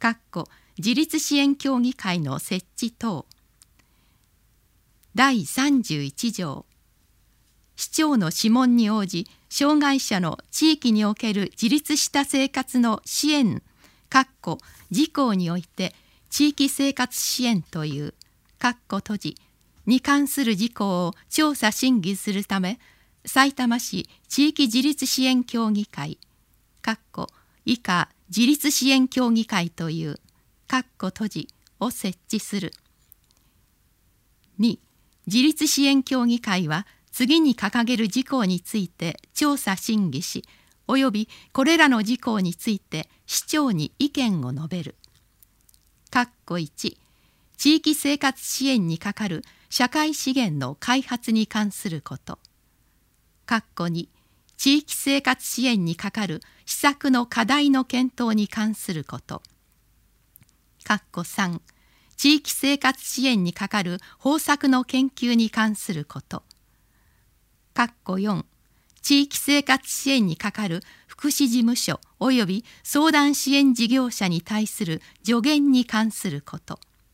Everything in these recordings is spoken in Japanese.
自立支援協議会の設置等。第31条、市長の諮問に応じ、障害者の地域における自立した生活の支援事項において地域生活支援というに関する事項を調査審議するため、さいたま市地域自立支援協議会以下自立支援協議会というを設置する。2、自立支援協議会は次に掲げる事項について調査審議し、およびこれらの事項について市長に意見を述べる。1、地域生活支援に係る社会資源の開発に関すること。2、地域生活支援に係る施策の課題の検討に関すること。3、地域生活支援に係る方策の研究に関すること。4、地域生活支援に係る福祉事務所及び相談支援事業者に対する助言に関すること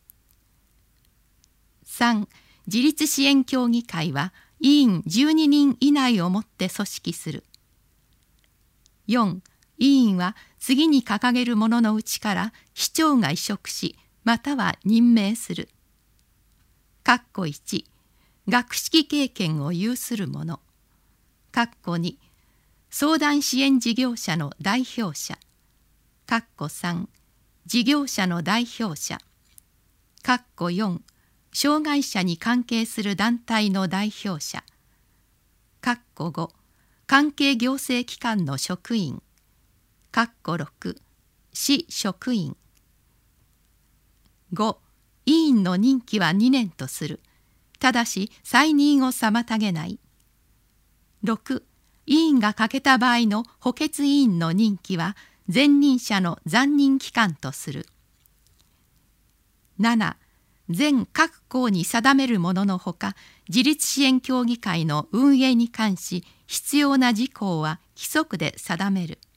。3、自立支援協議会は委員12人以内をもって組織する。4、委員は次に掲げるもののうちから市長が委嘱し、または任命する。1、学識経験を有する者。2、相談支援事業者の代表者。3、事業者の代表者。4、障害者に関係する団体の代表者。5、関係行政機関の職員。6、市職員。5、委員の任期は2年とする。ただし再任を妨げない。6、委員が欠けた場合の補欠委員の任期は前任者の残任期間とする。7、全各項に定めるもののほか、自立支援協議会の運営に関し必要な事項は規則で定める。